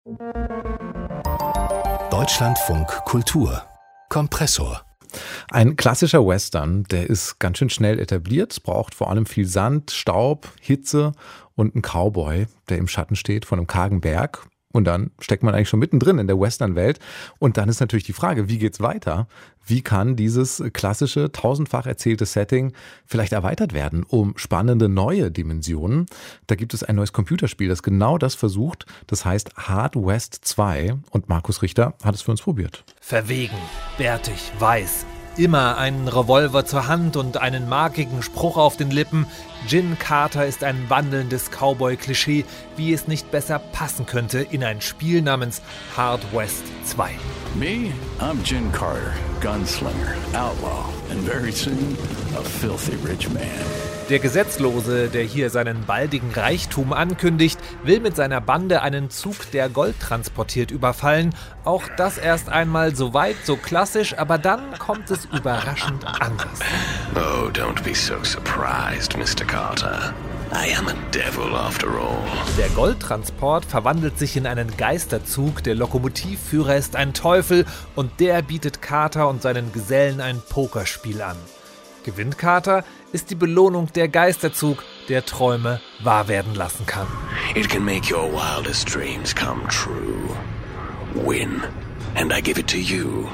Deutschlandfunk Kultur Kompressor. Ein klassischer Western, der ist ganz schön schnell etabliert, braucht vor allem viel Sand, Staub, Hitze und einen Cowboy, der im Schatten steht von einem kargen Berg. Und dann steckt man eigentlich schon mittendrin in der Western-Welt. Und dann ist natürlich die Frage, wie geht's weiter? Wie kann dieses klassische, tausendfach erzählte Setting vielleicht erweitert werden um spannende neue Dimensionen? Da gibt es ein neues Computerspiel, das genau das versucht. Das heißt Hard West 2 und Markus Richter hat es für uns probiert. Verwegen, bärtig, weiß, immer einen Revolver zur Hand und einen markigen Spruch auf den Lippen. Jin Carter ist ein wandelndes Cowboy-Klischee, wie es nicht besser passen könnte in ein Spiel namens Hard West 2. Me, I'm Jin Carter, gunslinger, outlaw, and very soon a filthy rich man. Der Gesetzlose, der hier seinen baldigen Reichtum ankündigt, will mit seiner Bande einen Zug, der Gold transportiert, überfallen. Auch das erst einmal so weit, so klassisch, aber dann kommt es überraschend anders. Oh, don't be so surprised, Mr. Carter. I am a devil after all. Der Goldtransport verwandelt sich in einen Geisterzug, der Lokomotivführer ist ein Teufel und der bietet Carter und seinen Gesellen ein Pokerspiel an. Gewinnt Carter, ist die Belohnung der Geisterzug, der Träume wahr werden lassen kann. It can make your wildest dreams come true. Win, and I give it to you.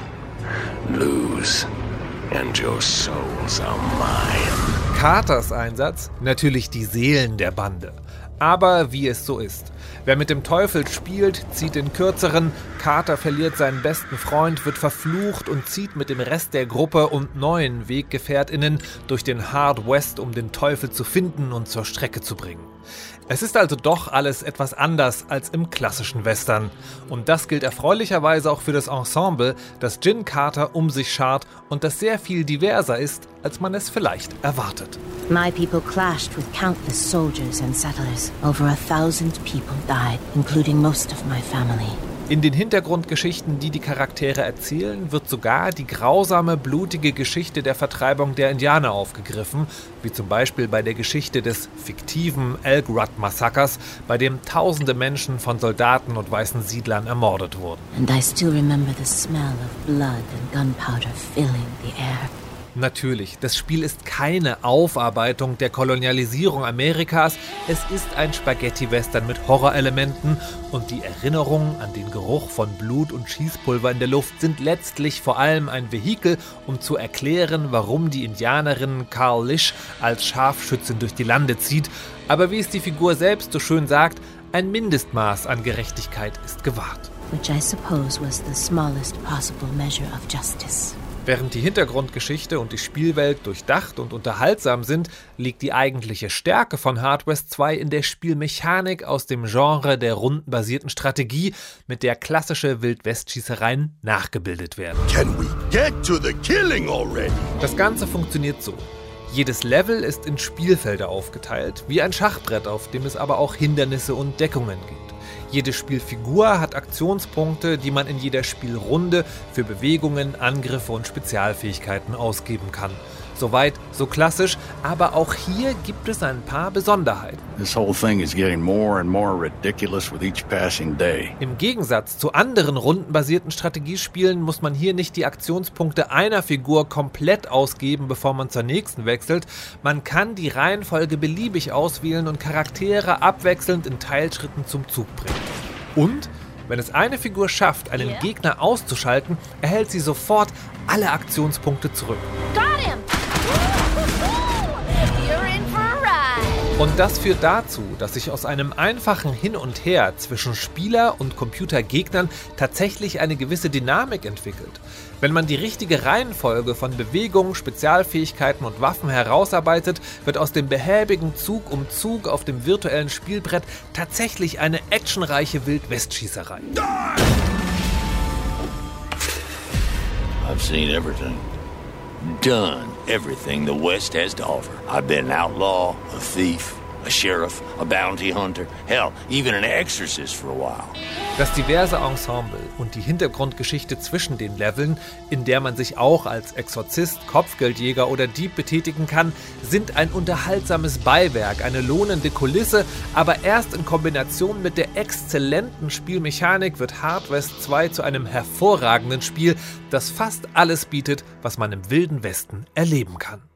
Lose, and your souls are mine. Carters Einsatz? Natürlich die Seelen der Bande. Aber wie es so ist. Wer mit dem Teufel spielt, zieht den Kürzeren. Carter verliert seinen besten Freund, wird verflucht und zieht mit dem Rest der Gruppe und neuen WeggefährtInnen durch den Hard West, um den Teufel zu finden und zur Strecke zu bringen. Es ist also doch alles etwas anders als im klassischen Western. Und das gilt erfreulicherweise auch für das Ensemble, das Jin Carter um sich schart und das sehr viel diverser ist, als man es vielleicht erwartet. My people clashed with countless soldiers and settlers. Over 1,000 people died, including most of my family. In den Hintergrundgeschichten, die die Charaktere erzählen, wird sogar die grausame, blutige Geschichte der Vertreibung der Indianer aufgegriffen, wie zum Beispiel bei der Geschichte des fiktiven Elk Rut-Massakers, bei dem tausende Menschen von Soldaten und weißen Siedlern ermordet wurden. And I still remember the smell of blood and gunpowder filling the air. Natürlich, das Spiel ist keine Aufarbeitung der Kolonialisierung Amerikas, es ist ein Spaghetti-Western mit Horrorelementen und die Erinnerungen an den Geruch von Blut und Schießpulver in der Luft sind letztlich vor allem ein Vehikel, um zu erklären, warum die Indianerin Carl Lish als Scharfschützin durch die Lande zieht. Aber wie es die Figur selbst so schön sagt, ein Mindestmaß an Gerechtigkeit ist gewahrt. Which I suppose was the smallest possible measure of justice. Während die Hintergrundgeschichte und die Spielwelt durchdacht und unterhaltsam sind, liegt die eigentliche Stärke von Hard West 2 in der Spielmechanik aus dem Genre der rundenbasierten Strategie, mit der klassische Wild-West-Schießereien nachgebildet werden. Can we get to the killing already? Das Ganze funktioniert so. Jedes Level ist in Spielfelder aufgeteilt, wie ein Schachbrett, auf dem es aber auch Hindernisse und Deckungen gibt. Jede Spielfigur hat Aktionspunkte, die man in jeder Spielrunde für Bewegungen, Angriffe und Spezialfähigkeiten ausgeben kann. Soweit, so klassisch, aber auch hier gibt es ein paar Besonderheiten. This whole thing is getting more and more ridiculous with each passing day. Im Gegensatz zu anderen rundenbasierten Strategiespielen muss man hier nicht die Aktionspunkte einer Figur komplett ausgeben, bevor man zur nächsten wechselt. Man kann die Reihenfolge beliebig auswählen und Charaktere abwechselnd in Teilschritten zum Zug bringen. Und wenn es eine Figur schafft, einen Gegner auszuschalten, erhält sie sofort alle Aktionspunkte zurück. Got him! You're in for a ride! Und das führt dazu, dass sich aus einem einfachen Hin und Her zwischen Spieler und Computergegnern tatsächlich eine gewisse Dynamik entwickelt. Wenn man die richtige Reihenfolge von Bewegungen, Spezialfähigkeiten und Waffen herausarbeitet, wird aus dem behäbigen Zug um Zug auf dem virtuellen Spielbrett tatsächlich eine actionreiche Wild-West-Schießerei. I've seen everything. Done everything the West has to offer. I've been an outlaw, a thief, A sheriff, a bounty hunter, hell, even an exorcist for a while. Das diverse Ensemble und die Hintergrundgeschichte zwischen den Leveln, in der man sich auch als Exorzist, Kopfgeldjäger oder Dieb betätigen kann, sind ein unterhaltsames Beiwerk, eine lohnende Kulisse, aber erst in Kombination mit der exzellenten Spielmechanik wird Hard West 2 zu einem hervorragenden Spiel, das fast alles bietet, was man im Wilden Westen erleben kann.